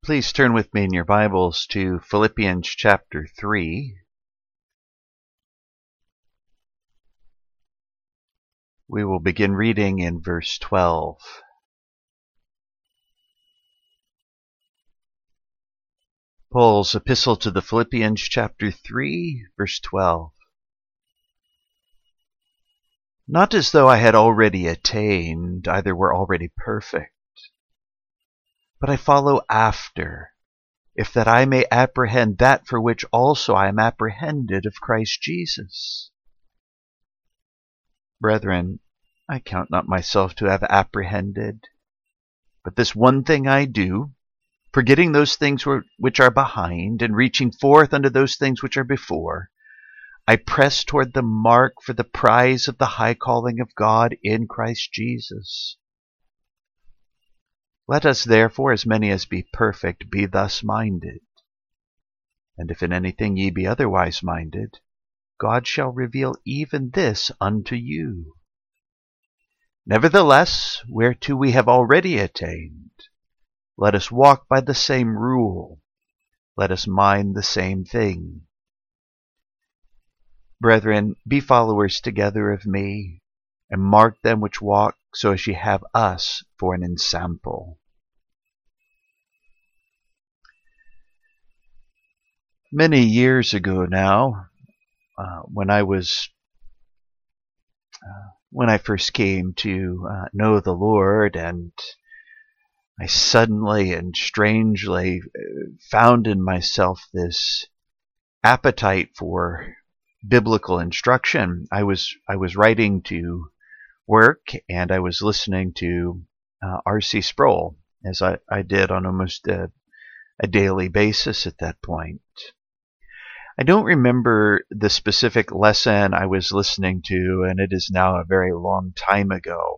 Please turn with me in your Bibles to Philippians chapter 3. We will begin reading in verse 12. Paul's epistle to the Philippians chapter 3, verse 12. Not as though I had already attained, either were already perfect, but I follow after, if that I may apprehend that for which also I am apprehended of Christ Jesus. Brethren, I count not myself to have apprehended, but this one thing I do, forgetting those things which are behind, and reaching forth unto those things which are before, I press toward the mark for the prize of the high calling of God in Christ Jesus. Let us therefore, as many as be perfect, be thus minded. And if in anything ye be otherwise minded, God shall reveal even this unto you. Nevertheless, whereto we have already attained, let us walk by the same rule, let us mind the same thing. Brethren, be followers together of me, and mark them which walk so as ye have us for an ensample. Many years ago now, when I first came to know the Lord, and I suddenly and strangely found in myself this appetite for biblical instruction. I was writing to work, and I was listening to R.C. Sproul, as I did on almost a daily basis at that point. I don't remember the specific lesson I was listening to, and it is now a very long time ago.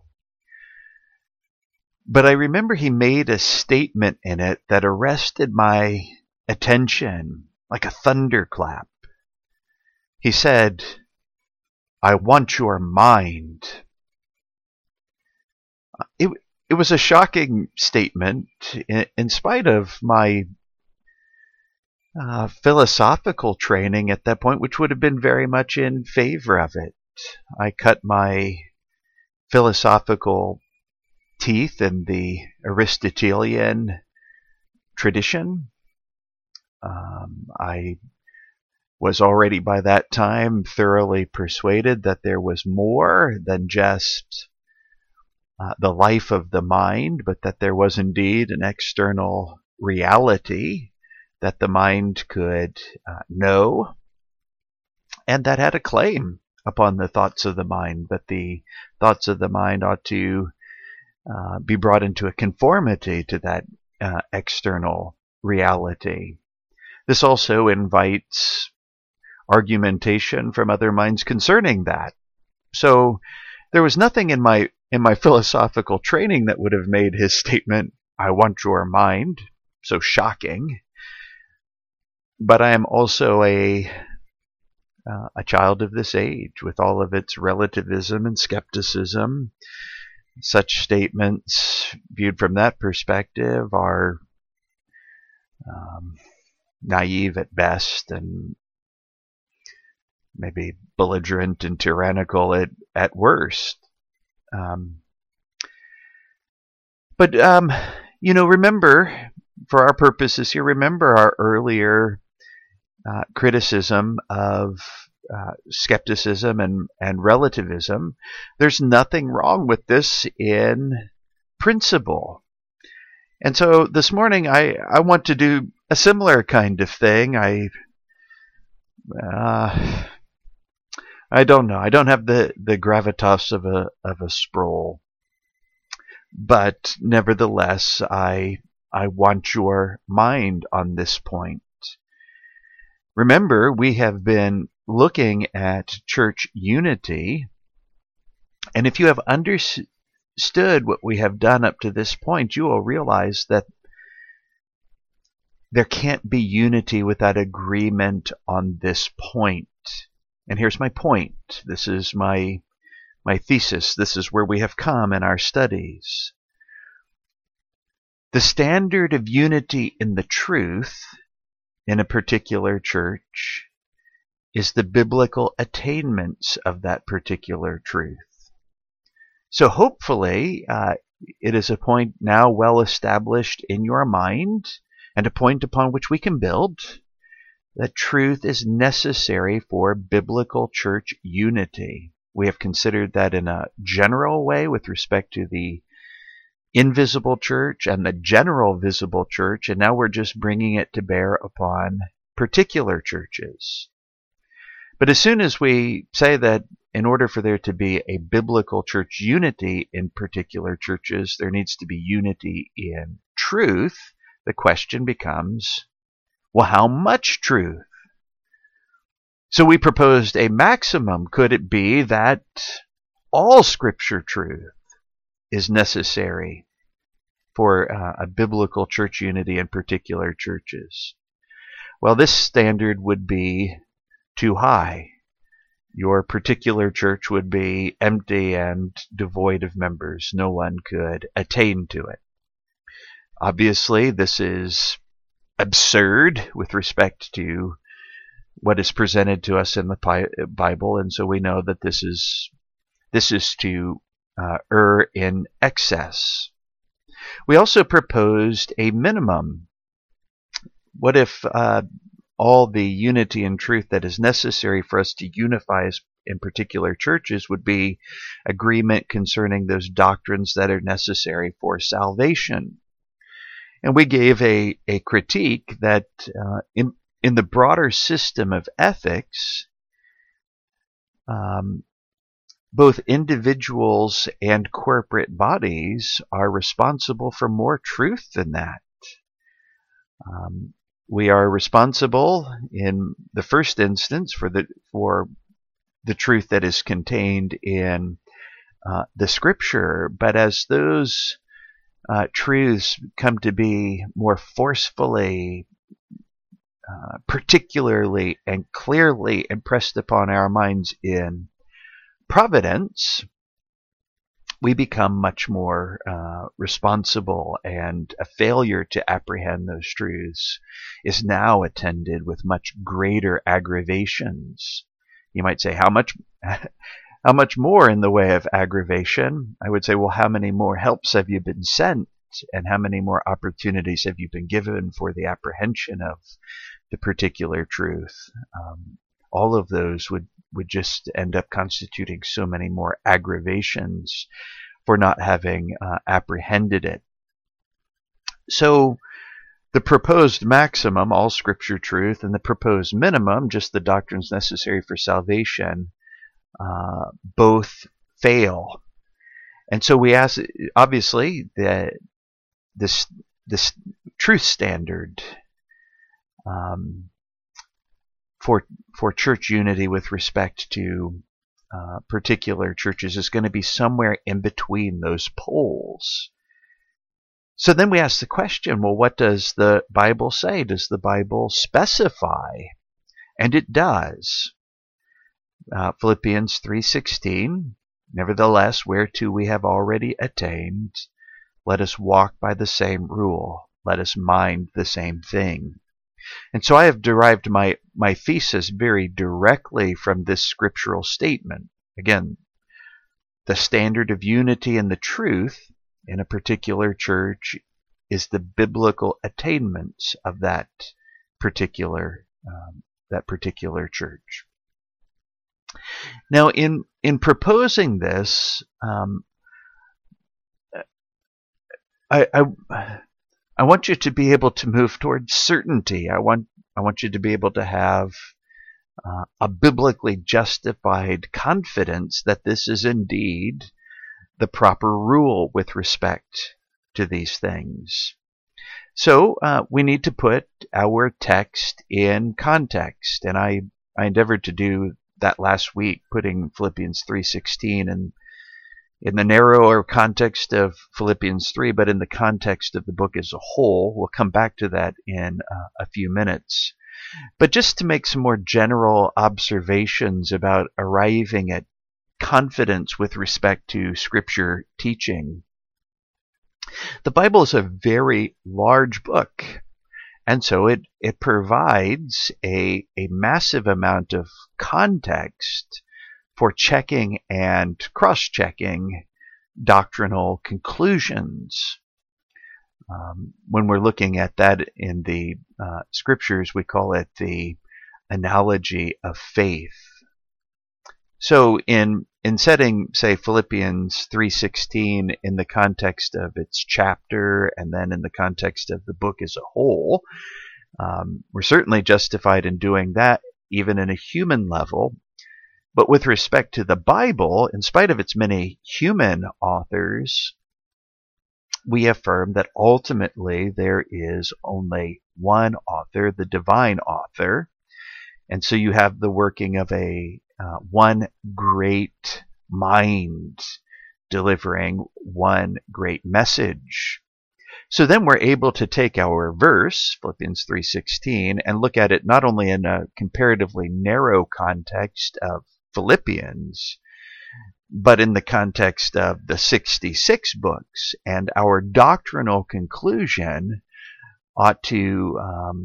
But I remember he made a statement in it that arrested my attention like a thunderclap. He said, "I want your mind." It was a shocking statement in spite of my philosophical training at that point, which would have been very much in favor of it. I cut my philosophical teeth in the Aristotelian tradition. I was already by that time thoroughly persuaded that there was more than just the life of the mind, but that there was indeed an external reality that the mind could know, and that had a claim upon the thoughts of the mind, that the thoughts of the mind ought to be brought into a conformity to that external reality. This also invites argumentation from other minds concerning that. So there was nothing in my philosophical training that would have made his statement, "I want your mind," so shocking. But I am also a child of this age, with all of its relativism and skepticism. Such statements, viewed from that perspective, are naive at best, and maybe belligerent and tyrannical at worst. But remember, for our purposes here, remember our earlier criticism of skepticism and relativism. There's nothing wrong with this in principle. And so this morning I want to do a similar kind of thing. I don't know. I don't have the gravitas of a Sproul. But nevertheless, I want your mind on this point. Remember, we have been looking at church unity, and if you have understood what we have done up to this point, you will realize that there can't be unity without agreement on this point. And here's my point. This is my thesis. This is where we have come in our studies. The standard of unity in the truth in a particular church is the biblical attainments of that particular truth. So hopefully, it is a point now well established in your mind, and a point upon which we can build, that truth is necessary for biblical church unity. We have considered that in a general way with respect to the invisible church and the general visible church, and now we're just bringing it to bear upon particular churches. But as soon as we say that in order for there to be a biblical church unity in particular churches, there needs to be unity in truth, the question becomes, well, how much truth? So we proposed a maximum. Could it be that all Scripture truth is necessary for a biblical church unity in particular churches? Well, this standard would be too high. Your particular church would be empty and devoid of members. No one could attain to it. Obviously, this is absurd with respect to what is presented to us in the Bible, and so we know that this is to err in excess. We also proposed a minimum. What if all the unity and truth that is necessary for us to unify in particular churches would be agreement concerning those doctrines that are necessary for salvation? And we gave a critique that in the broader system of ethics, both individuals and corporate bodies are responsible for more truth than that. We are responsible in the first instance for the truth that is contained in the Scripture, but as those truths come to be more forcefully, particularly and clearly impressed upon our minds in providence, we become much more responsible, and a failure to apprehend those truths is now attended with much greater aggravations. You might say, how much more in the way of aggravation? I would say, well, how many more helps have you been sent, and how many more opportunities have you been given for the apprehension of the particular truth? All of those would just end up constituting so many more aggravations for not having apprehended it. So the proposed maximum, all Scripture truth, and the proposed minimum, just the doctrines necessary for salvation, both fail. And so we ask, obviously, that this truth standard for church unity with respect to particular churches is going to be somewhere in between those poles. So then we ask the question, well, what does the Bible say? Does the Bible specify? And it does. Philippians 3:16, nevertheless, whereto we have already attained, let us walk by the same rule. Let us mind the same thing. And so I have derived my thesis very directly from this scriptural statement. Again, the standard of unity and the truth in a particular church is the biblical attainments of that particular church. Now, in proposing this, I want you to be able to move towards certainty. I want you to be able to have a biblically justified confidence that this is indeed the proper rule with respect to these things. So we need to put our text in context, and I endeavored to do that last week, putting Philippians 3:16 in the narrower context of Philippians 3, but in the context of the book as a whole. We'll come back to that in a few minutes. But just to make some more general observations about arriving at confidence with respect to Scripture teaching. The Bible is a very large book, and so it provides a massive amount of context for checking and cross-checking doctrinal conclusions. When we're looking at that in the scriptures, we call it the analogy of faith. So in setting, say, Philippians 3:16 in the context of its chapter and then in the context of the book as a whole, we're certainly justified in doing that, even in a human level. But with respect to the Bible, in spite of its many human authors, we affirm that ultimately there is only one author, the divine author. And so you have the working of a one great mind delivering one great message. So then we're able to take our verse, Philippians 3:16, and look at it not only in a comparatively narrow context of Philippians, but in the context of the 66 books. And our doctrinal conclusion ought to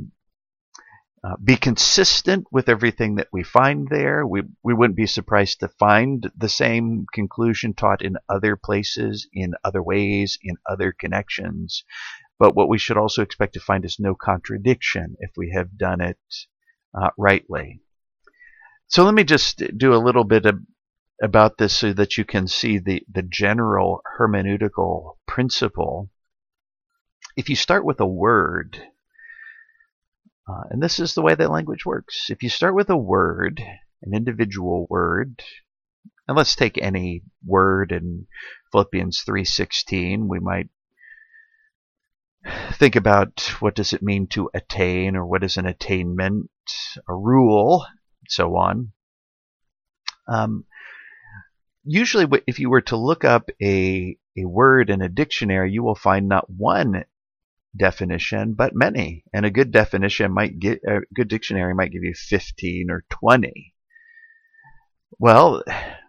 be consistent with everything that we find there. We wouldn't be surprised to find the same conclusion taught in other places, in other ways, in other connections. But what we should also expect to find is no contradiction if we have done it rightly. So let me just do a little bit about this so that you can see the general hermeneutical principle. If you start with a word, and this is the way that language works. If you start with a word, an individual word, and let's take any word in Philippians 3:16, we might think about what does it mean to attain, or what is an attainment, a rule, and so on. Usually, if you were to look up a word in a dictionary, you will find not one definition, but many. And a good dictionary might give you 15 or 20. Well,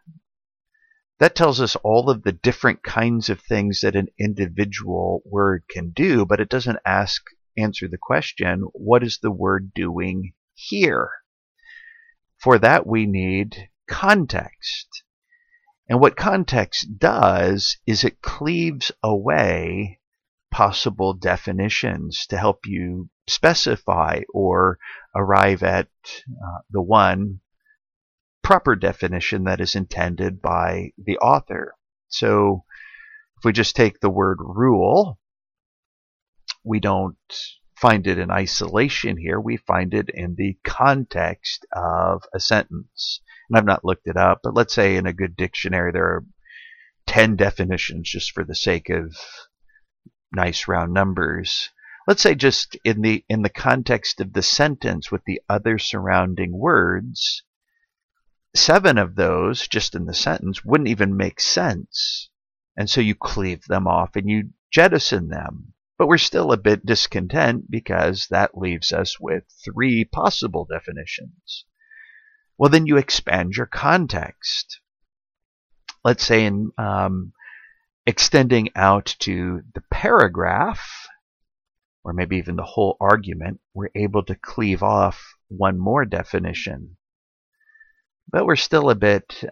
that tells us all of the different kinds of things that an individual word can do, but it doesn't answer the question, what is the word doing here? For that, we need context. And what context does is it cleaves away possible definitions to help you specify or arrive at the one proper definition that is intended by the author. So if we just take the word rule, we don't find it in isolation here. We find it in the context of a sentence. And I've not looked it up, but let's say in a good dictionary there are 10 definitions just for the sake of nice round numbers. Let's say just in the context of the sentence with the other surrounding words, 7 of those just in the sentence wouldn't even make sense. And so you cleave them off and you jettison them. But we're still a bit discontent because that leaves us with 3 possible definitions. Well, then you expand your context. Let's say in extending out to the paragraph, or maybe even the whole argument, we're able to cleave off one more definition. But we're still a bit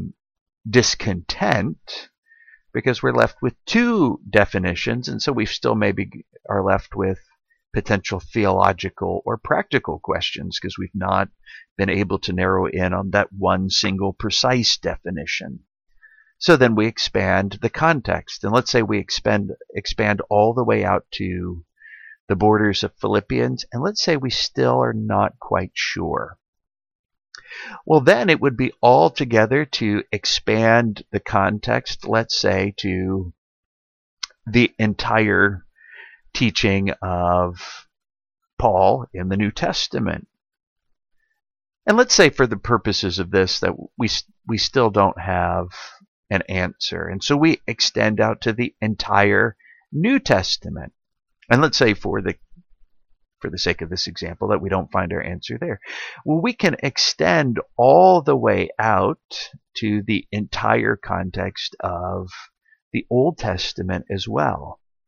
discontent because we're left with 2 definitions, and so we still maybe are left with potential theological or practical questions because we've not been able to narrow in on that one single precise definition. So then we expand the context, and let's say we expand all the way out to the borders of Philippians, and let's say we still are not quite sure. Well, then it would be altogether to expand the context, let's say, to the entire teaching of Paul in the New Testament. And let's say for the purposes of this that we still don't have an answer. And so we extend out to the entire New Testament. And let's say for the sake of this example that we don't find our answer there. Well, we can extend all the way out to the entire context of the Old Testament as well.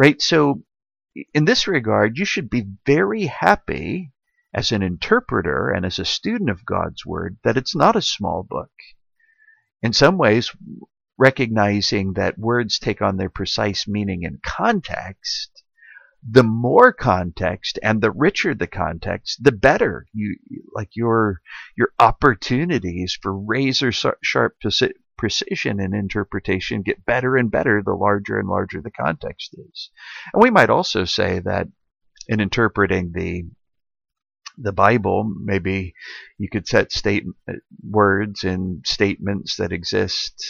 right? So in this regard, you should be very happy as an interpreter and as a student of God's Word that it's not a small book. In some ways, recognizing that words take on their precise meaning in context, the more context and the richer the context, the better your opportunities for razor sharp precision in interpretation get better and better the larger and larger the context is. And we might also say that in interpreting the Bible, maybe you could set words in statements that exist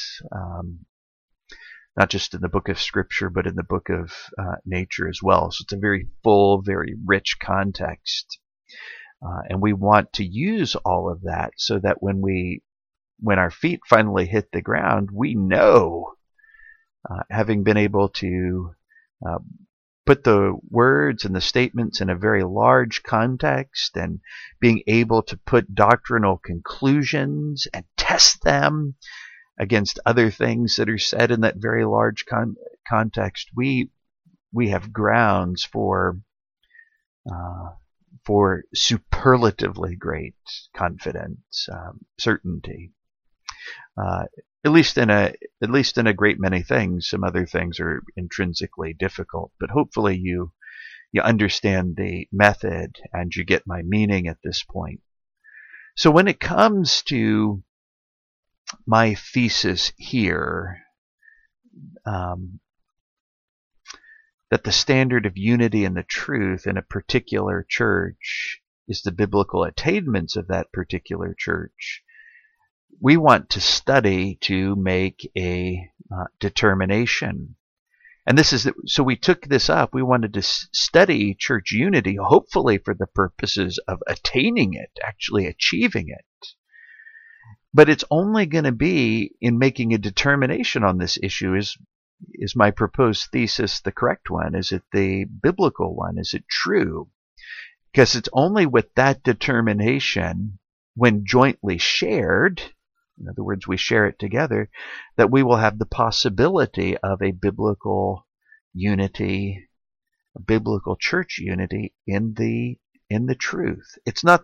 not just in the book of Scripture, but in the book of nature as well. So it's a very full, very rich context. And we want to use all of that so that when our feet finally hit the ground, we know, having been able to put the words and the statements in a very large context and being able to put doctrinal conclusions and test them against other things that are said in that very large context, we have grounds for superlatively great confidence, certainty. At least in a great many things. Some other things are intrinsically difficult, but hopefully you understand the method and you get my meaning at this point. So when it comes to my thesis here, that the standard of unity and the truth in a particular church is the biblical attainments of that particular church, we want to study to make a determination. And so we took this up. We wanted to study church unity, hopefully for the purposes of attaining it, actually achieving it. But it's only going to be in making a determination on this issue. Is my proposed thesis the correct one? Is it the biblical one? Is it true? Because it's only with that determination, when jointly shared, in other words, we share it together, that we will have the possibility of a biblical unity, a biblical church unity in the truth. It's not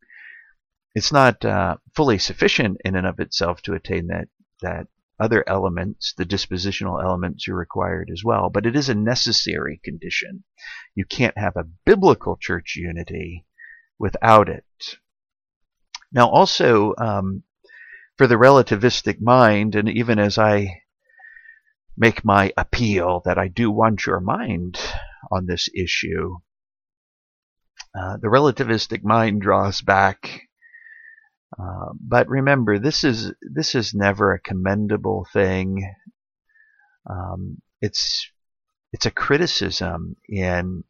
fully sufficient in and of itself to attain that other elements, the dispositional elements, are required as well, but it is a necessary condition. You can't have a biblical church unity without it. Now also, for the relativistic mind, and even as I make my appeal that I do want your mind on this issue, the relativistic mind draws back. But remember, this is never a commendable thing. It's a criticism in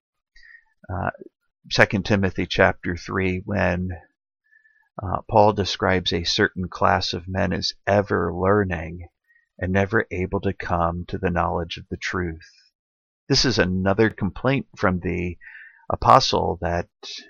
2 Timothy chapter 3 when Paul describes a certain class of men as ever learning and never able to come to the knowledge of the truth. This is another complaint from the apostle that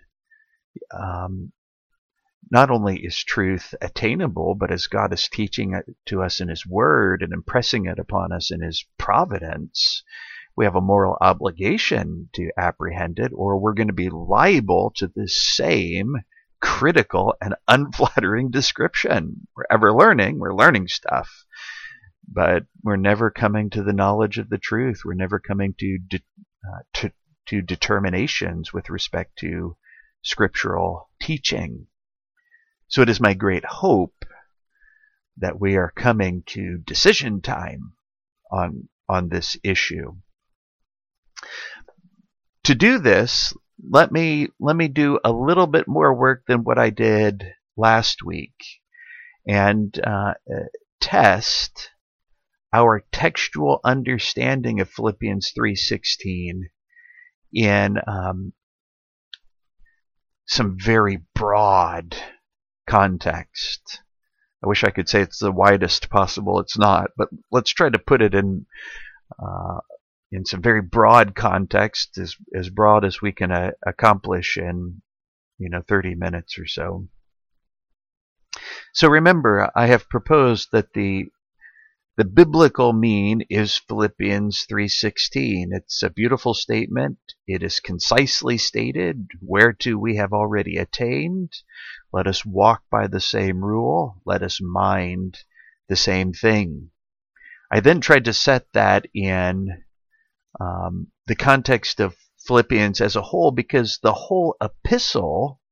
not only is truth attainable, but as God is teaching it to us in His Word and impressing it upon us in His providence, we have a moral obligation to apprehend it, or we're going to be liable to the same critical and unflattering description. We're ever learning, we're learning stuff, but we're never coming to the knowledge of the truth. We're never coming to determinations with respect to scriptural teaching. So it is my great hope that we are coming to decision time on this issue. To do this, let me do a little bit more work than what I did last week and test our textual understanding of Philippians 3:16 in some very broad context. I wish I could say it's the widest possible. It's not, but let's try to put it in some very broad context, as broad as we can accomplish in 30 minutes or so. So remember, I have proposed that the The biblical mean is Philippians 3:16. It's a beautiful statement. It is concisely stated, whereto we have already attained. Let us walk by the same rule. Let us mind the same thing. I then tried to set that in the context of Philippians as a whole, because the whole epistle,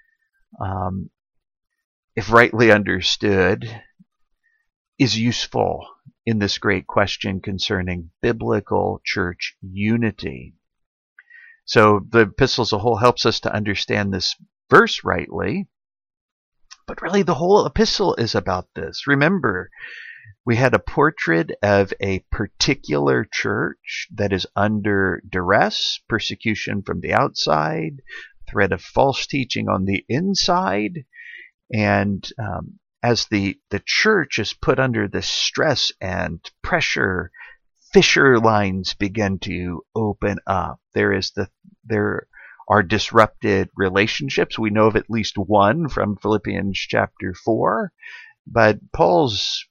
if rightly understood, is useful in this great question concerning biblical church unity. So the epistle as a whole helps us to understand this verse rightly, but really the whole epistle is about this. Remember, we had a portrait of a particular church that is under duress, persecution from the outside, threat of false teaching on the inside, and as the church is put under this stress and pressure, fissure lines begin to open up. There are disrupted relationships. We know of at least one from Philippians chapter 4, but Paul's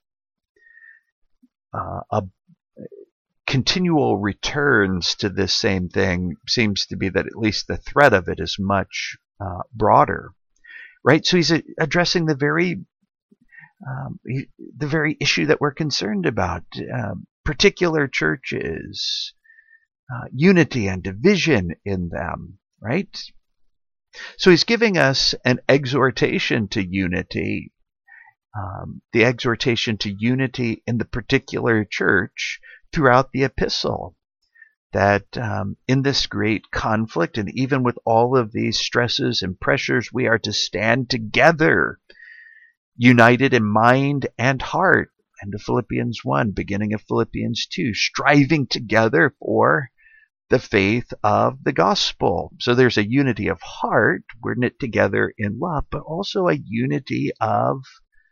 continual returns to this same thing seems to be that at least the threat of it is much broader, right? So he's addressing the very issue that we're concerned about, particular churches, unity and division in them, right? So he's giving us an exhortation to unity, the exhortation to unity in the particular church throughout the epistle. That in this great conflict, and even with all of these stresses and pressures, we are to stand together, united in mind and heart. End of Philippians 1, beginning of Philippians 2, striving together for the faith of the gospel. So there's a unity of heart, we're knit together in love, but also a unity of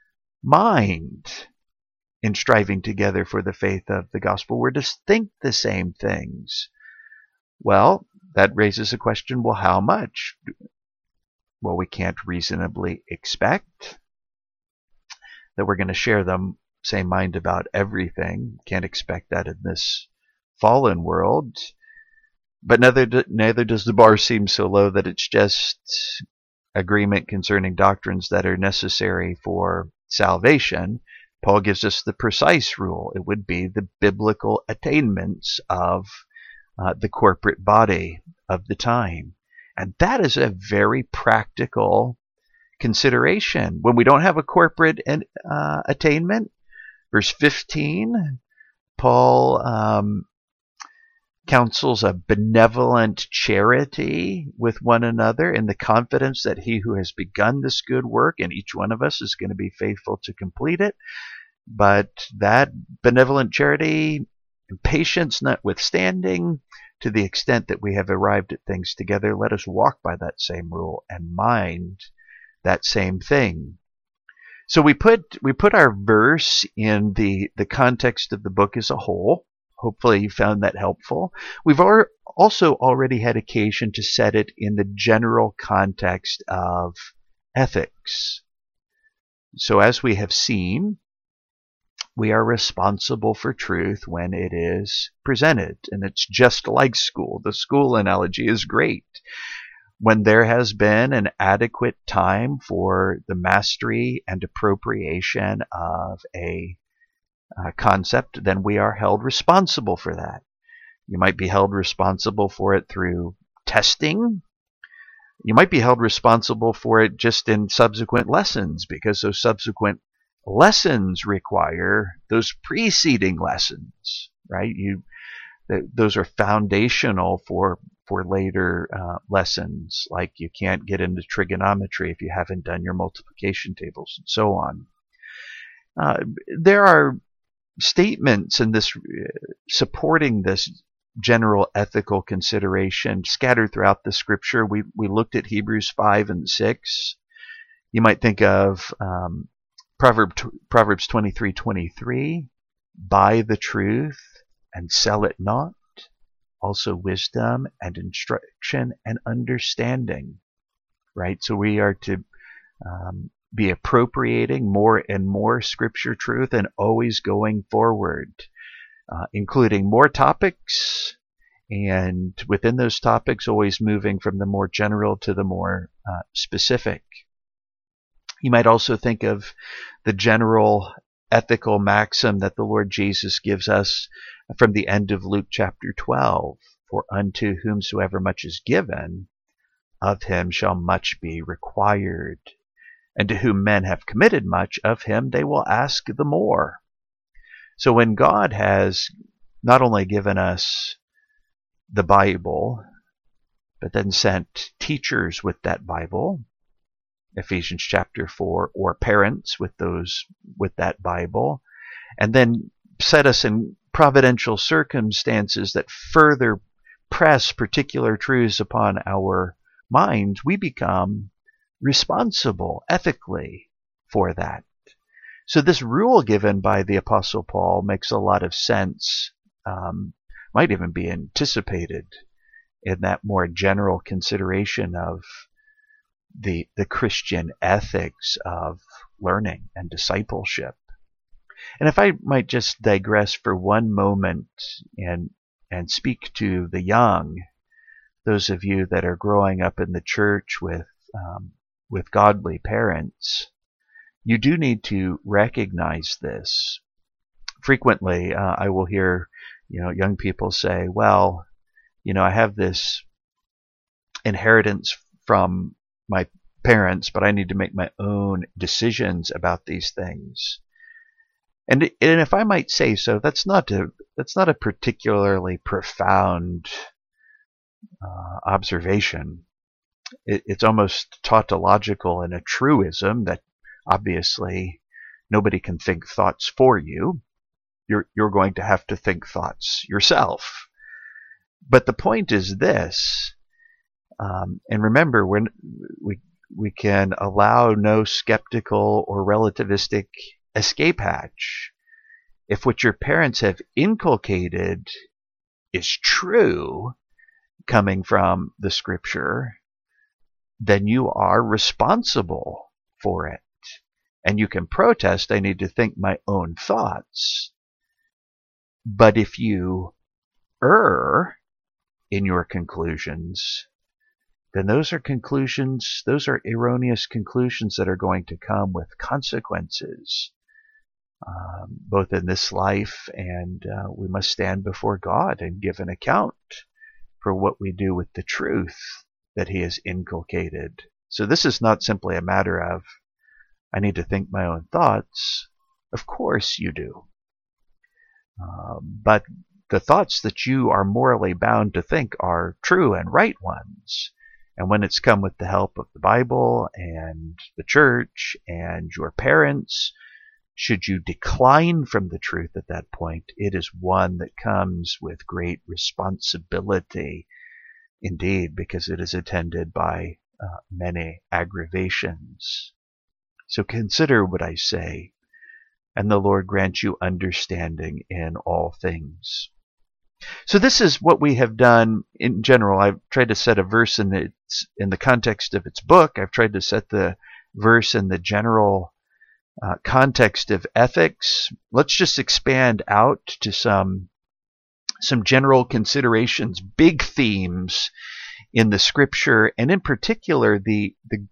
mind in striving together for the faith of the gospel. We're to think the same things. Well, that raises a question, well, how much? Well, we can't reasonably expect that we're going to share the same mind about everything. Can't expect that in this fallen world. But neither does the bar seem so low that it's just agreement concerning doctrines that are necessary for salvation. Paul gives us the precise rule. It would be the biblical attainments of the corporate body of the time. And that is a very practical consideration. When we don't have a corporate attainment, verse 15, Paul counsels a benevolent charity with one another in the confidence that he who has begun this good work in each one of us is going to be faithful to complete it. But that benevolent charity and patience notwithstanding, to the extent that we have arrived at things together, let us walk by that same rule and mind that same thing. So we put our verse in the context of the book as a whole. Hopefully you found that helpful. We've also already had occasion to set it in the general context of ethics. So as we have seen, we are responsible for truth when it is presented. And it's just like school. The school analogy is great. When there has been an adequate time for the mastery and appropriation of a concept, then we are held responsible for that. You might be held responsible for it through testing. You might be held responsible for it just in subsequent lessons, because those subsequent lessons require those preceding lessons, right? Those are foundational for later lessons. Like you can't get into trigonometry if you haven't done your multiplication tables and so on. There are statements in this supporting this general ethical consideration scattered throughout the scripture. We looked at Hebrews 5 and 6. You might think of Proverbs 23:23, buy the truth and sell it not, also wisdom and instruction and understanding, right? So we are to be appropriating more and more Scripture truth and always going forward, including more topics, and within those topics always moving from the more general to the more specific. You might also think of the general ethical maxim that the Lord Jesus gives us from the end of Luke chapter 12. For unto whomsoever much is given, of him shall much be required. And to whom men have committed much, of him they will ask the more. So when God has not only given us the Bible, but then sent teachers with that Bible, Ephesians chapter 4, or parents with that Bible, and then set us in providential circumstances that further press particular truths upon our minds, we become responsible ethically for that. So this rule given by the Apostle Paul makes a lot of sense, might even be anticipated in that more general consideration of the Christian ethics of learning and discipleship. And if I might just digress for one moment and speak to the young, those of you that are growing up in the church with godly parents, you do need to recognize this. Frequently, I will hear, young people say, "Well, I have this inheritance from my parents, but I need to make my own decisions about these things." And if I might say so, that's not a particularly profound observation. It's almost tautological and a truism that obviously nobody can think thoughts for you. You're going to have to think thoughts yourself. But the point is this, and remember, when we can allow no skeptical or relativistic escape hatch. If what your parents have inculcated is true, coming from the Scripture, then you are responsible for it. And you can protest, "I need to think my own thoughts." But if you err in your conclusions, then those are erroneous conclusions that are going to come with consequences, both in this life, and we must stand before God and give an account for what we do with the truth that He has inculcated. So this is not simply a matter of, "I need to think my own thoughts." Of course you do. But the thoughts that you are morally bound to think are true and right ones. And when it's come with the help of the Bible and the church and your parents, should you decline from the truth at that point, it is one that comes with great responsibility indeed, because it is attended by many aggravations. So consider what I say, and the Lord grant you understanding in all things. So this is what we have done in general. I've tried to set a verse in the context of its book. I've tried to set the verse in the general context of ethics. Let's just expand out to some general considerations, big themes in the Scripture, and in particular the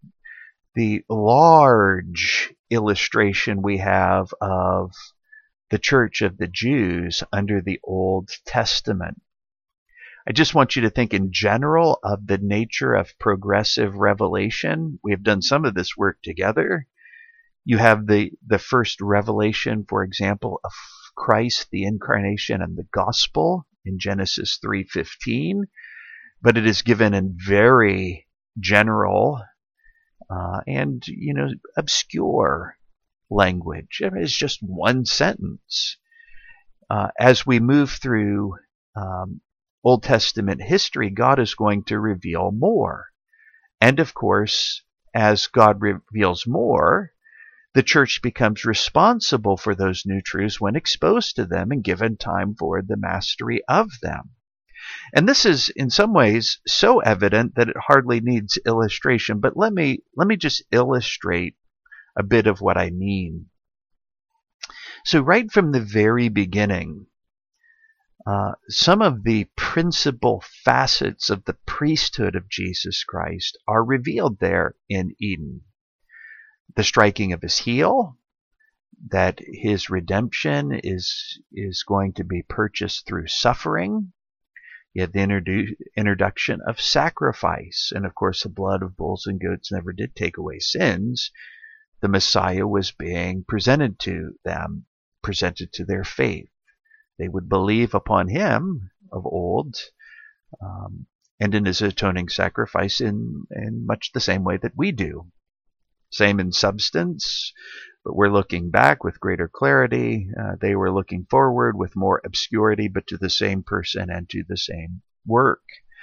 large illustration we have of the Church of the Jews under the Old Testament. I just want you to think in general of the nature of progressive revelation. We have done some of this work together. You have the first revelation, for example, of Christ, the incarnation, and the gospel in Genesis 3:15, but it is given in very general and obscure language. It's just one sentence. As we move through Old Testament history, God is going to reveal more. And of course, as God reveals more, the church becomes responsible for those new truths when exposed to them and given time for the mastery of them. And this is in some ways so evident that it hardly needs illustration. But let me just illustrate a bit of what I mean. So right from the very beginning, some of the principal facets of the priesthood of Jesus Christ are revealed there in Eden. The striking of his heel, that his redemption is going to be purchased through suffering. You have the introduction of sacrifice, and of course the blood of bulls and goats never did take away sins. The Messiah was being presented to them, presented to their faith. They would believe upon him of old, and in his atoning sacrifice in much the same way that we do. Same in substance, but we're looking back with greater clarity. They were looking forward with more obscurity, but to the same person and to the same work.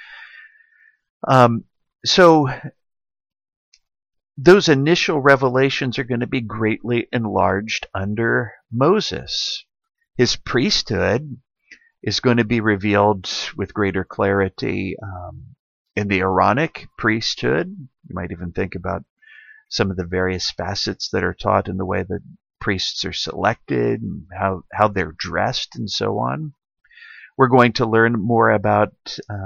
So those initial revelations are going to be greatly enlarged under Moses. His priesthood is going to be revealed with greater clarity in the Aaronic priesthood. You might even think about some of the various facets that are taught in the way that priests are selected, and how they're dressed, and so on. We're going to learn more about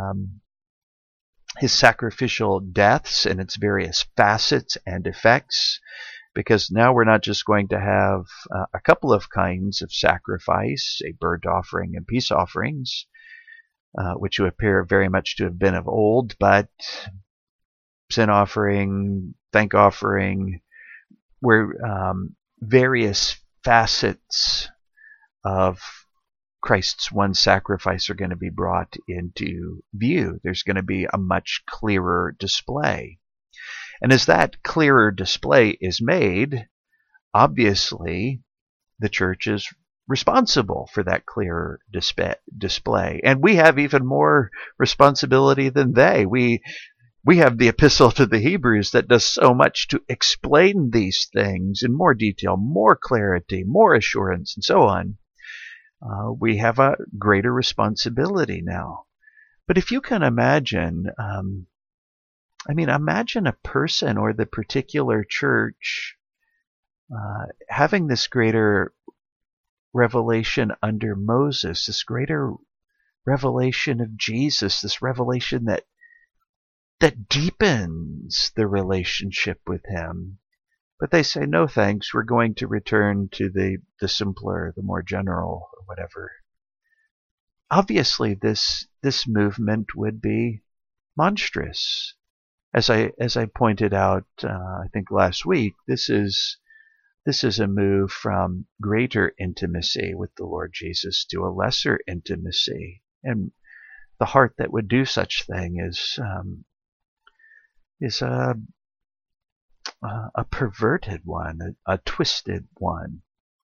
his sacrificial deaths and its various facets and effects, because now we're not just going to have a couple of kinds of sacrifice, a burnt offering and peace offerings, which appear very much to have been of old, but sin offering, thank offering, where various facets of Christ's one sacrifice are going to be brought into view. There's going to be a much clearer display. And as that clearer display is made, obviously the church is responsible for that clearer display. And we have even more responsibility than they. We have the epistle to the Hebrews that does so much to explain these things in more detail, more clarity, more assurance, and so on. We have a greater responsibility now. But if you can imagine, imagine a person or the particular church having this greater revelation under Moses, this greater revelation of Jesus, this revelation that deepens the relationship with him. But they say, no thanks, we're going to return to the simpler, the more general, or whatever. Obviously, this movement would be monstrous. As I pointed out, I think last week, this is a move from greater intimacy with the Lord Jesus to a lesser intimacy. And the heart that would do such thing is a perverted one, a twisted one.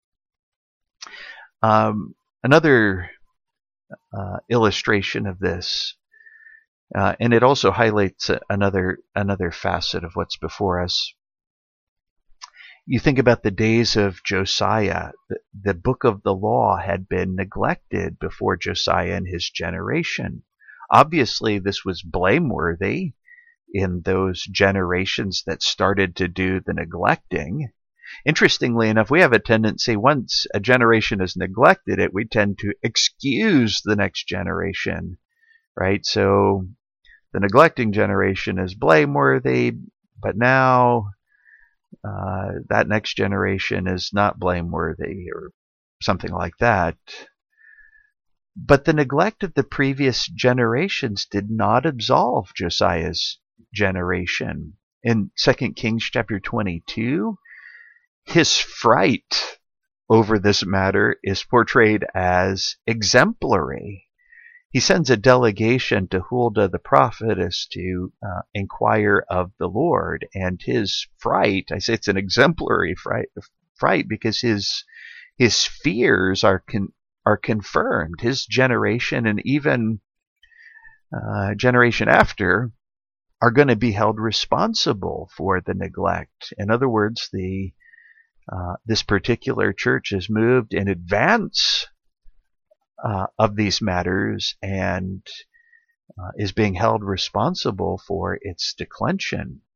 Another illustration of this, and it also highlights another facet of what's before us. You think about the days of Josiah. The book of the law had been neglected before Josiah and his generation. Obviously, this was blameworthy in those generations that started to do the neglecting. Interestingly enough, we have a tendency, once a generation has neglected it, we tend to excuse the next generation, right? So the neglecting generation is blameworthy, but now that next generation is not blameworthy, or something like that. But the neglect of the previous generations did not absolve Josiah's generation. In 2 Kings chapter 22, his fright over this matter is portrayed as exemplary. He sends a delegation to Huldah the prophetess to inquire of the Lord, and his fright, I say it's an exemplary fright because his fears are confirmed. His generation and even generation after are going to be held responsible for the neglect. In other words, this particular church is moved in advance of these matters and is being held responsible for its declension.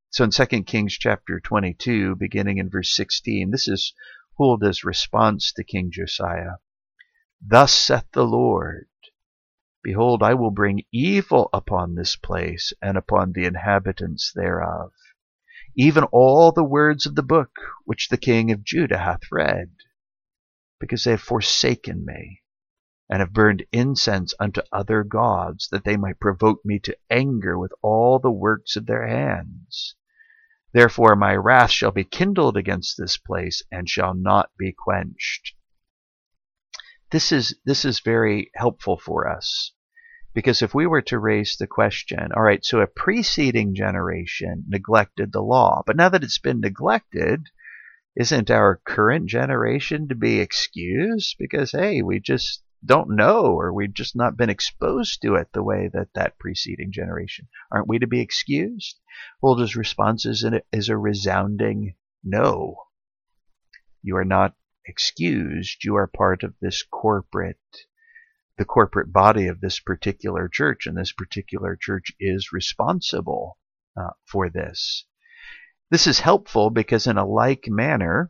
So in 2 Kings chapter 22, beginning in verse 16, this is Huldah's response to King Josiah. Thus saith the Lord, behold, I will bring evil upon this place and upon the inhabitants thereof, even all the words of the book which the king of Judah hath read, because they have forsaken me, and have burned incense unto other gods, that they might provoke me to anger with all the works of their hands. Therefore my wrath shall be kindled against this place, and shall not be quenched. This is very helpful for us, because if we were to raise the question, all right, so a preceding generation neglected the law, but now that it's been neglected, isn't our current generation to be excused? Because, hey, we just don't know, or we've just not been exposed to it the way that that preceding generation. Aren't we to be excused? Huldah's response is a resounding no. You are not excused. You are part of this the corporate body of this particular church, and this particular church is responsible for this. This is helpful because in a like manner,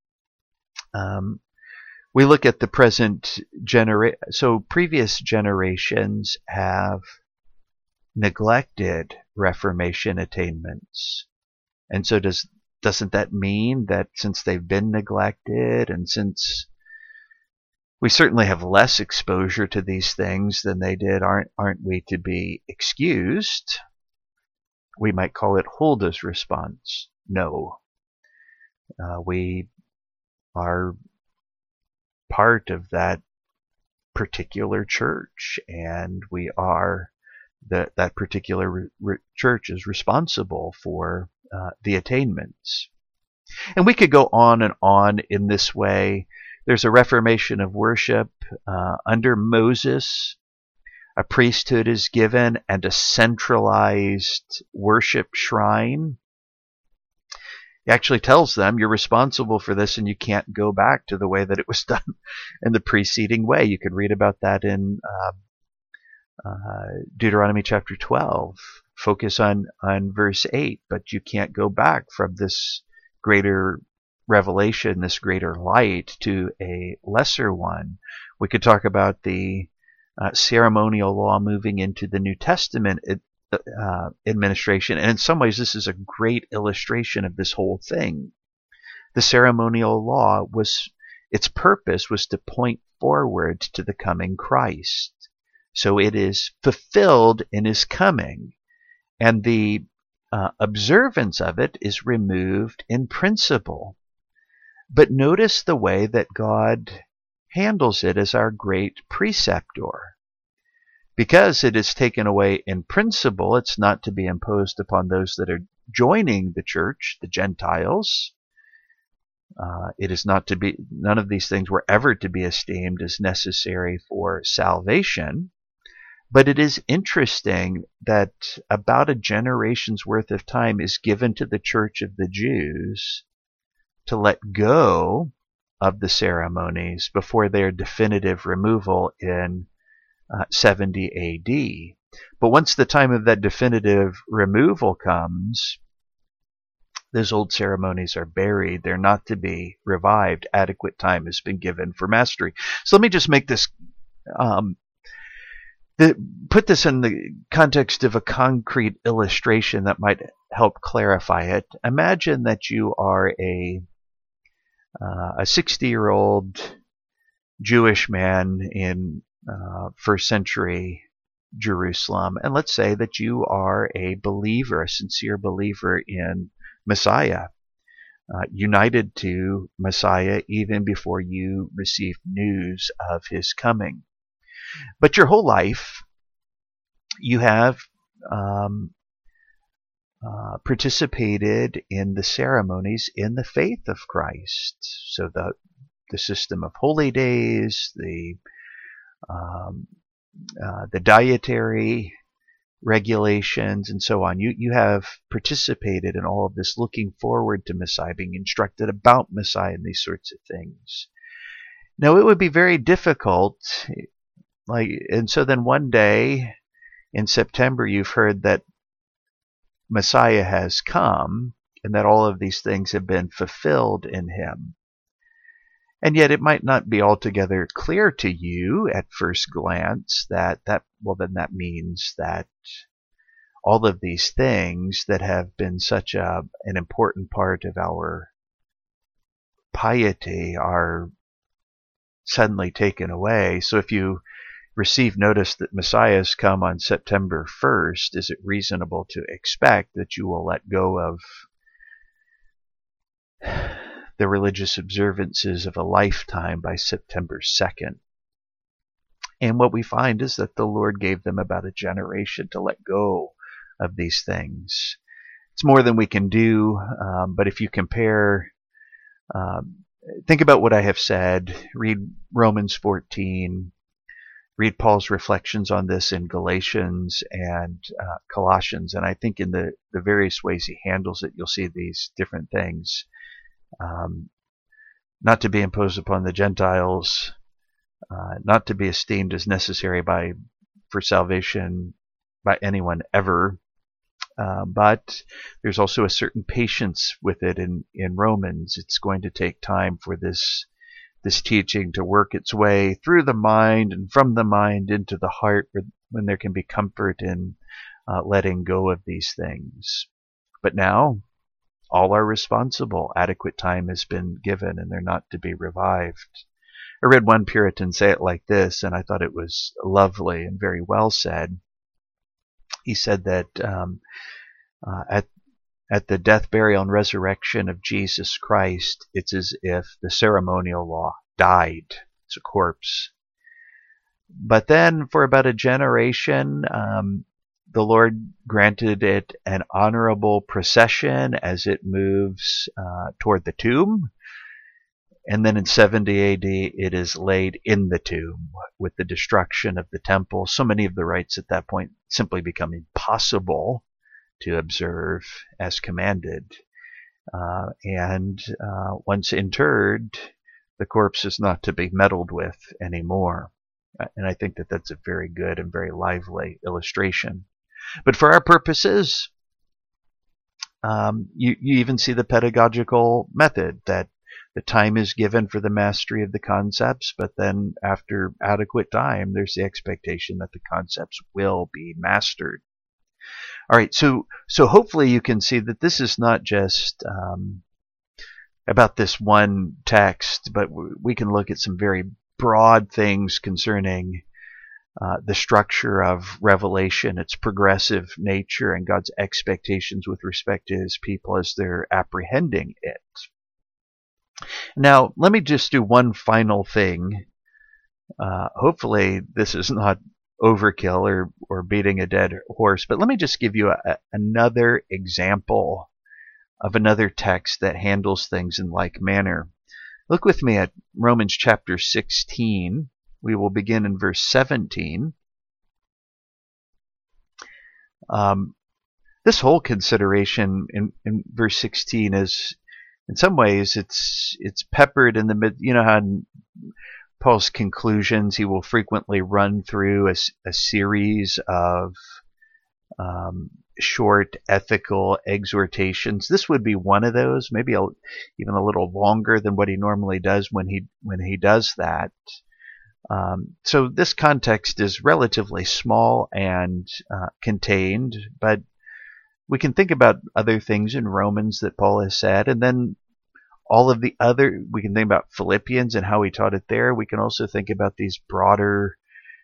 we look at the present generation. So previous generations have neglected Reformation attainments. And so doesn't that mean that since they've been neglected, and since we certainly have less exposure to these things than they did, aren't we to be excused? We might call it Huldah's response. No. We are part of that particular church, and we are that particular church is responsible for the attainments. And we could go on and on in this way. There's a reformation of worship under Moses. A priesthood is given and a centralized worship shrine. He actually tells them, you're responsible for this and you can't go back to the way that it was done in the preceding way. You could read about that in Deuteronomy chapter 12. Focus on verse 8, but you can't go back from this greater revelation, this greater light, to a lesser one. We could talk about the ceremonial law moving into the New Testament administration, and in some ways this is a great illustration of this whole thing. The ceremonial law its purpose was to point forward to the coming Christ. So it is fulfilled in his coming, and the observance of it is removed in principle. But notice the way that God handles it as our great preceptor. Because it is taken away in principle, it's not to be imposed upon those that are joining the church, the Gentiles. It is not to be, none of these things were ever to be esteemed as necessary for salvation. But it is interesting that about a generation's worth of time is given to the church of the Jews to let go of the ceremonies before their definitive removal in 70 AD. But once the time of that definitive removal comes, those old ceremonies are buried. They're not to be revived. Adequate time has been given for mastery. So let me just make this, put this in the context of a concrete illustration that might help clarify it. Imagine that you are a 60-year-old Jewish man in first century Jerusalem, and let's say that you are a believer, a sincere believer in Messiah, united to Messiah even before you received news of his coming. But your whole life you have participated in the ceremonies in the faith of Christ. So the system of holy days, the dietary regulations, and so on. You have participated in all of this, looking forward to Messiah, being instructed about Messiah, and these sorts of things. Now, it would be very difficult, and so then one day in September, you've heard that Messiah has come and that all of these things have been fulfilled in him. And yet it might not be altogether clear to you at first glance that then means that all of these things that have been such an important part of our piety are suddenly taken away. So if you receive notice that Messiah has come on September 1st, is it reasonable to expect that you will let go of the religious observances of a lifetime by September 2nd? And what we find is that the Lord gave them about a generation to let go of these things. It's more than we can do, but if you compare, think about what I have said, read Romans 14, read Paul's reflections on this in Galatians and Colossians, and I think in the various ways he handles it, you'll see these different things. Not to be imposed upon the Gentiles, not to be esteemed as necessary for salvation by anyone ever, but there's also a certain patience with it in Romans. It's going to take time for this teaching to work its way through the mind and from the mind into the heart, when there can be comfort in letting go of these things. But now, all are responsible. Adequate time has been given, and they're not to be revived. I read one Puritan say it like this, and I thought it was lovely and very well said. He said that at the death, burial, and resurrection of Jesus Christ, it's as if the ceremonial law died. It's a corpse. But then for about a generation, the Lord granted it an honorable procession as it moves toward the tomb. And then in 70 AD, it is laid in the tomb with the destruction of the temple. So many of the rites at that point simply become impossible to observe as commanded. And once interred, the corpse is not to be meddled with anymore. And I think that that's a very good and very lively illustration. But for our purposes, you even see the pedagogical method that the time is given for the mastery of the concepts, but then after adequate time, there's the expectation that the concepts will be mastered. All right, so hopefully you can see that this is not just about this one text, but we can look at some very broad things concerning the structure of Revelation, its progressive nature, and God's expectations with respect to his people as they're apprehending it. Now, let me just do one final thing. Hopefully this is not overkill or beating a dead horse, but let me just give you another example of another text that handles things in like manner. Look with me at Romans chapter 16. We will begin in verse 17. This whole consideration in verse 16 is, in some ways, it's peppered in the mid. You know how in Paul's conclusions he will frequently run through a series of short ethical exhortations. This would be one of those, maybe even a little longer than what he normally does when he does that. So this context is relatively small and contained, but we can think about other things in Romans that Paul has said, and then we can think about Philippians and how he taught it there. We can also think about these broader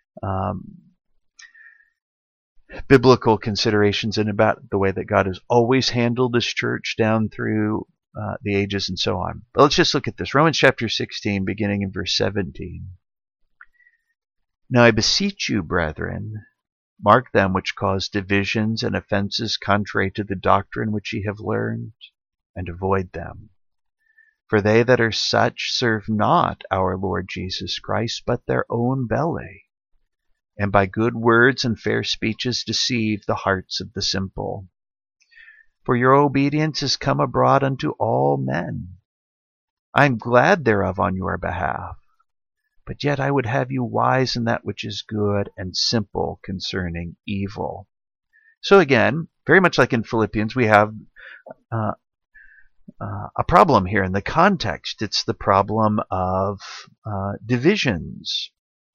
biblical considerations and about the way that God has always handled his church down through the ages and so on. But let's just look at this. Romans chapter 16, beginning in verse 17. Now I beseech you, brethren, mark them which cause divisions and offenses contrary to the doctrine which ye have learned, and avoid them. For they that are such serve not our Lord Jesus Christ, but their own belly, and by good words and fair speeches deceive the hearts of the simple. For your obedience is come abroad unto all men. I am glad thereof on your behalf. But yet I would have you wise in that which is good, and simple concerning evil. So again, very much like in Philippians, we have uh, a problem here in the context. It's the problem of divisions.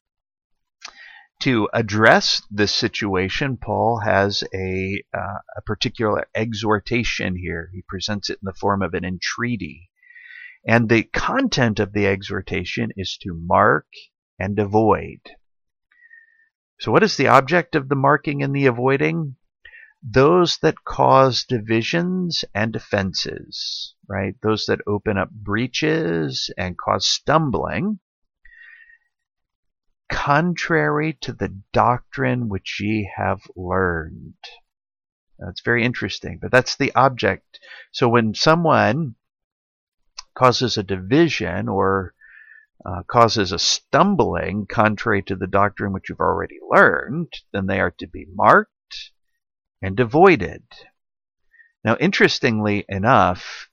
To address this situation, Paul has a particular exhortation here. He presents it in the form of an entreaty. And the content of the exhortation is to mark and avoid. So what is the object of the marking and the avoiding? Those that cause divisions and offenses, right? Those that open up breaches and cause stumbling, contrary to the doctrine which ye have learned. That's very interesting, but that's the object. So when someone causes a division or causes a stumbling contrary to the doctrine which you've already learned, then they are to be marked and avoided. Now, interestingly enough,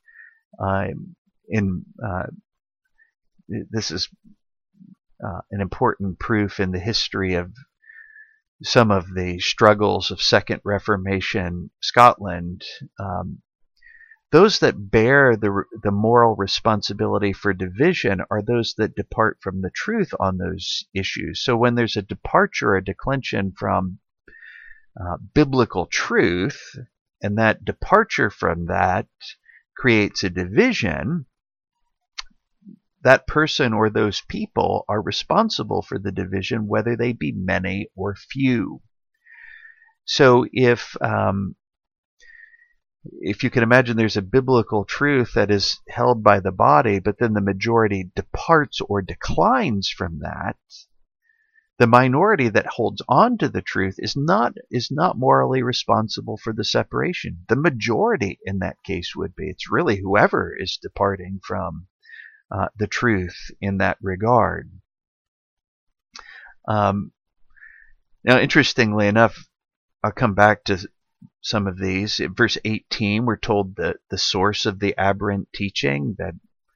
this is an important proof in the history of some of the struggles of Second Reformation Scotland. Those that bear the moral responsibility for division are those that depart from the truth on those issues. So when there's a departure, a declension from biblical truth, and that departure from that creates a division, that person or those people are responsible for the division, whether they be many or few. So if you can imagine, there's a biblical truth that is held by the body, but then the majority departs or declines from that, the minority that holds on to the truth is not morally responsible for the separation. The majority in that case would be. It's really whoever is departing from the truth in that regard. Now, interestingly enough, I'll come back to some of these. In verse 18, we're told that the source of the aberrant teaching, that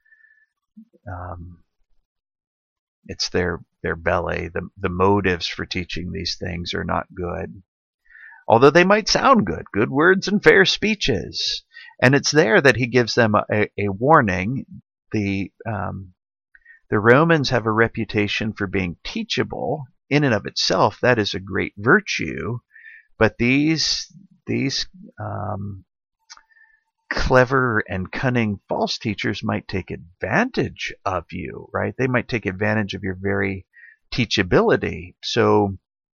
it's their belly. The motives for teaching these things are not good, although they might sound good words and fair speeches. And it's there that he gives them a warning. The Romans have a reputation for being teachable. In and of itself, that is a great virtue. But these clever and cunning false teachers might take advantage of you, right? They might take advantage of your very teachability. So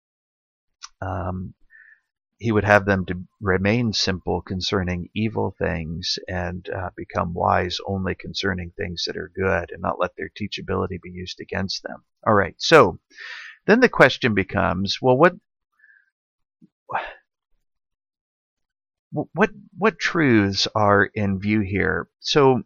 he would have them to remain simple concerning evil things and become wise only concerning things that are good, and not let their teachability be used against them. All right, so then the question becomes, well, what truths are in view here? So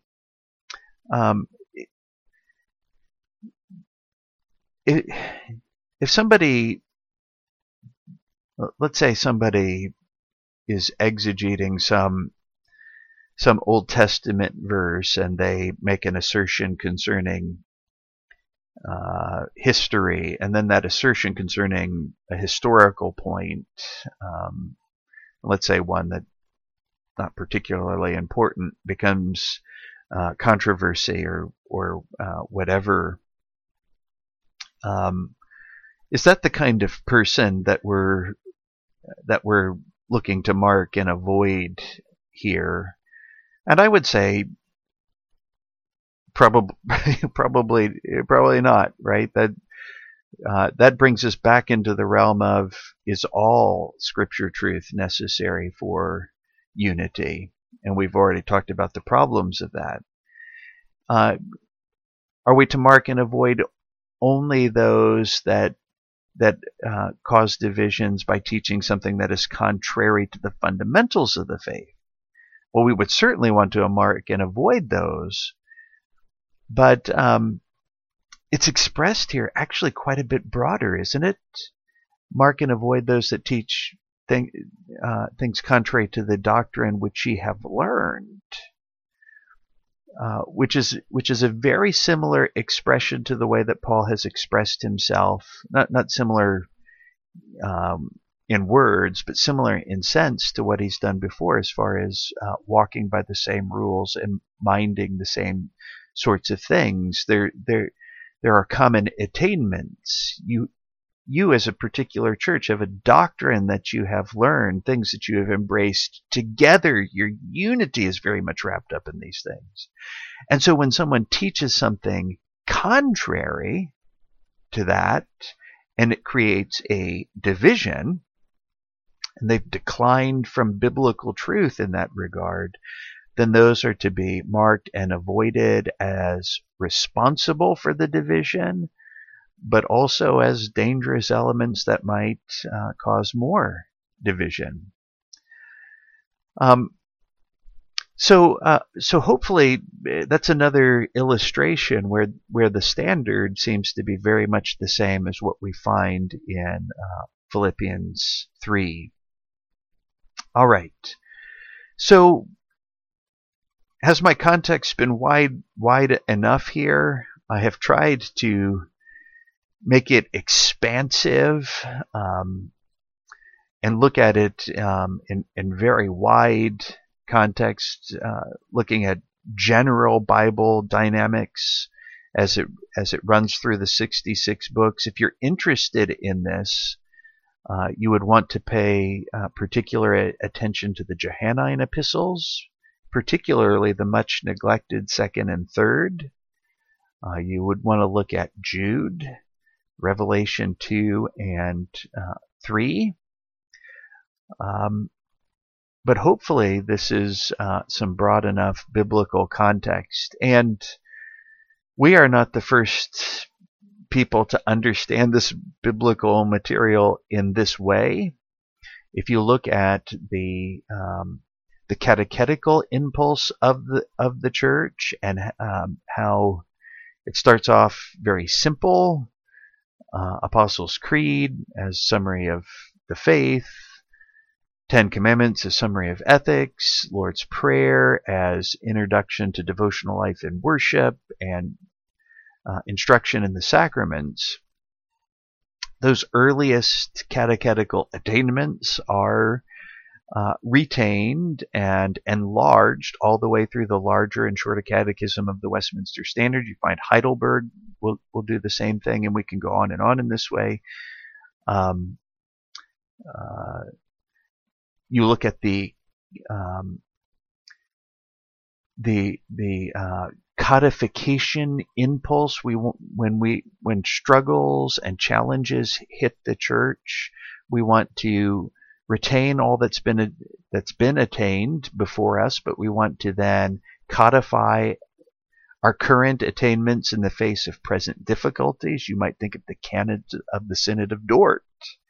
if somebody, let's say somebody is exegeting some Old Testament verse, and they make an assertion concerning history, and then that assertion concerning a historical point, let's say one that not particularly important, becomes controversy or whatever. Is that the kind of person that we're looking to mark and avoid here? And I would say probably not, right? That brings us back into the realm of, is all Scripture truth necessary for unity? And we've already talked about the problems of that. Are we to mark and avoid only those that cause divisions by teaching something that is contrary to the fundamentals of the faith? Well, we would certainly want to mark and avoid those, but it's expressed here actually quite a bit broader, isn't it? Mark and avoid those that teach things contrary to the doctrine which ye have learned, which is a very similar expression to the way that Paul has expressed himself. Not similar in words, but similar in sense to what he's done before, as far as walking by the same rules and minding the same sorts of things. There are common attainments. You as a particular church have a doctrine that you have learned, things that you have embraced together. Your unity is very much wrapped up in these things. And so when someone teaches something contrary to that, and it creates a division, and they've declined from biblical truth in that regard, then those are to be marked and avoided as responsible for the division, but also as dangerous elements that might cause more division. So hopefully that's another illustration where the standard seems to be very much the same as what we find in Philippians 3. All right. So has my context been wide enough here? I have tried to make it expansive and look at it in very wide context, looking at general Bible dynamics as it runs through the 66 books. If you're interested in this, you would want to pay particular attention to the Johannine epistles, particularly the much neglected 2nd and 3rd. You would want to look at Jude, Revelation 2 and 3. But hopefully this is some broad enough biblical context. And we are not the first people to understand this biblical material in this way. If you look at the catechetical impulse of the church, and how it starts off very simple, Apostles' Creed as summary of the faith, 10 Commandments as summary of ethics, Lord's Prayer as introduction to devotional life and worship, and instruction in the sacraments. Those earliest catechetical attainments are retained and enlarged all the way through the larger and shorter catechism of the Westminster Standard. You find Heidelberg will do the same thing, and we can go on and on in this way. You look at the codification impulse. When struggles and challenges hit the church, we want to retain all that's been attained before us, but we want to then codify our current attainments in the face of present difficulties. You might think of the canons of the Synod of Dort.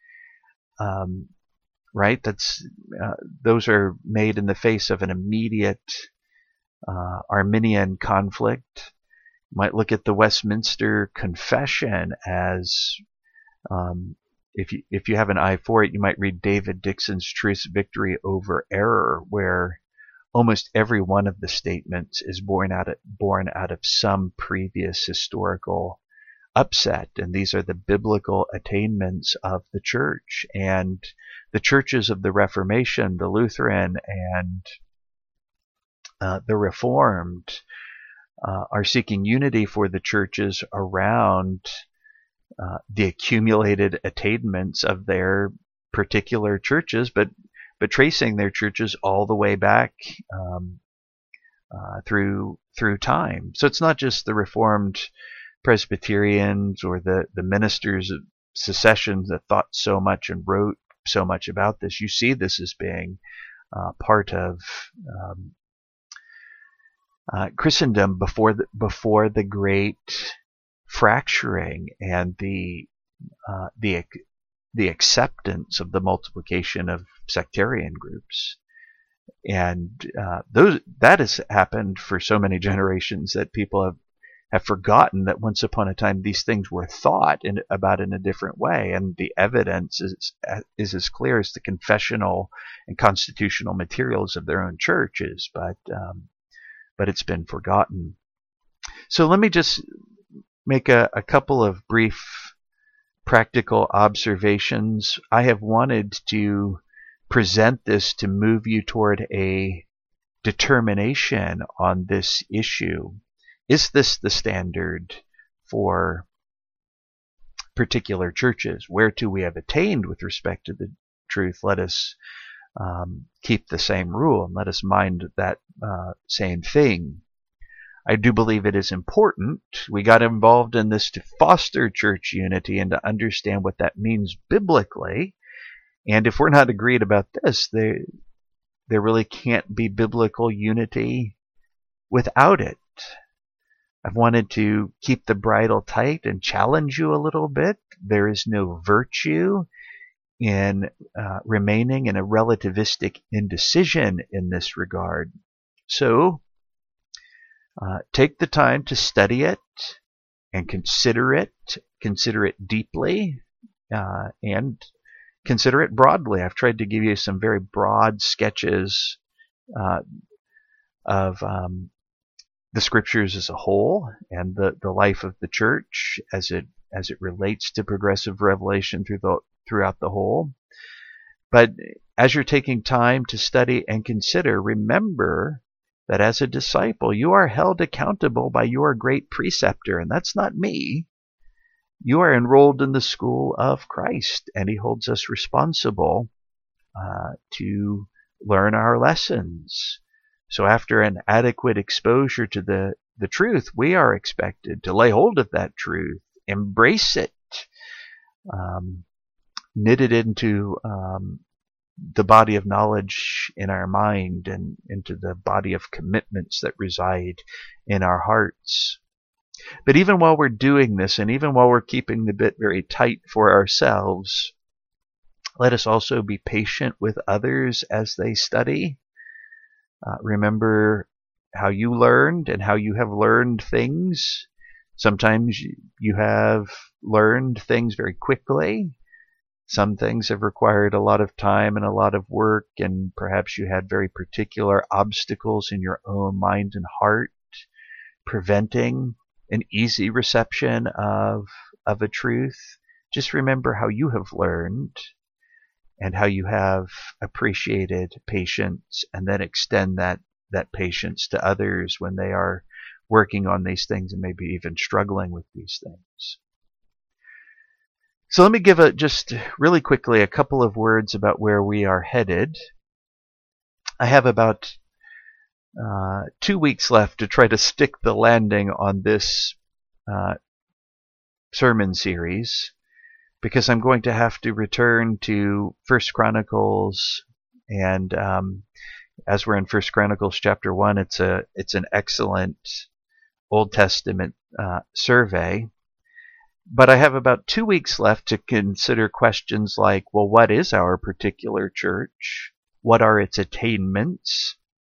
Right? Those are made in the face of an immediate Arminian conflict. You might look at the Westminster Confession as, if you have an eye for it, you might read David Dixon's Truth's Victory Over Error, where almost every one of the statements is born out of some previous historical upset, and these are the biblical attainments of the church. And the churches of the Reformation, the Lutheran and the Reformed, are seeking unity for the churches around the accumulated attainments of their particular churches, but tracing their churches all the way back through time. So it's not just the Reformed Presbyterians or the ministers of secession that thought so much and wrote so much about this. You see this as being part of Christendom before the great fracturing and the acceptance of the multiplication of sectarian groups. And that has happened for so many generations that people have forgotten that once upon a time these things were thought about in a different way, and the evidence is as clear as the confessional and constitutional materials of their own churches, but it's been forgotten. So let me just make a couple of brief practical observations. I have wanted to present this to move you toward a determination on this issue. Is this the standard for particular churches? Where to we have attained with respect to the truth, let us keep the same rule and let us mind that same thing. I do believe it is important. We got involved in this to foster church unity and to understand what that means biblically. And if we're not agreed about this, there really can't be biblical unity without it. I've wanted to keep the bridle tight and challenge you a little bit. There is no virtue in remaining in a relativistic indecision in this regard. So, take the time to study it and consider it deeply, and consider it broadly. I've tried to give you some very broad sketches of the scriptures as a whole and the life of the church as it relates to progressive revelation throughout the whole. But as you're taking time to study and consider, remember that as a disciple, you are held accountable by your great preceptor, and that's not me. You are enrolled in the school of Christ, and he holds us responsible to learn our lessons. So after an adequate exposure to the truth, we are expected to lay hold of that truth, embrace it, knit it into the body of knowledge in our mind and into the body of commitments that reside in our hearts. But even while we're doing this, and even while we're keeping the bit very tight for ourselves, let us also be patient with others as they study. Remember how you learned and how you have learned things. Sometimes you have learned things very quickly. Some things have required a lot of time and a lot of work, and perhaps you had very particular obstacles in your own mind and heart, preventing an easy reception of a truth. Just remember how you have learned and how you have appreciated patience, and then extend that patience to others when they are working on these things and maybe even struggling with these things. So let me give just really quickly a couple of words about where we are headed. I have about 2 weeks left to try to stick the landing on this sermon series, because I'm going to have to return to 1 Chronicles, and as we're in 1 Chronicles chapter 1, it's an excellent Old Testament survey. But I have about 2 weeks left to consider questions like, well, what is our particular church? What are its attainments?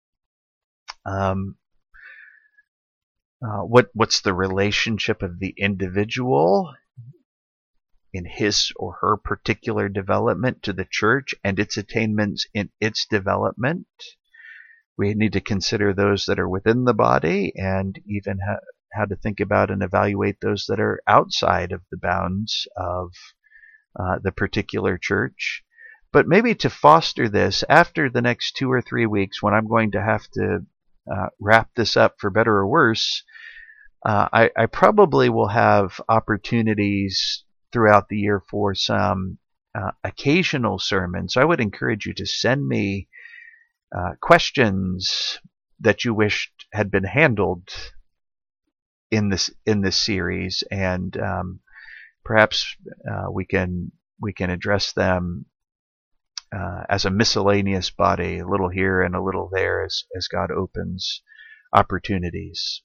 What's the relationship of the individual in his or her particular development to the church and its attainments in its development? We need to consider those that are within the body, and even how to think about and evaluate those that are outside of the bounds of the particular church. But maybe to foster this, after the next 2 or 3 weeks, when I'm going to have to wrap this up for better or worse, I probably will have opportunities throughout the year for some occasional sermons. So I would encourage you to send me questions that you wished had been handled in this series, and perhaps we can address them as a miscellaneous body, a little here and a little there, as God opens opportunities.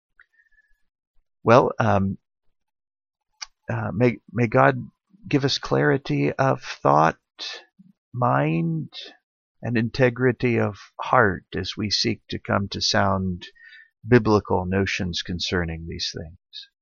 Well, may God give us clarity of thought, mind, and integrity of heart as we seek to come to sound biblical notions concerning these things.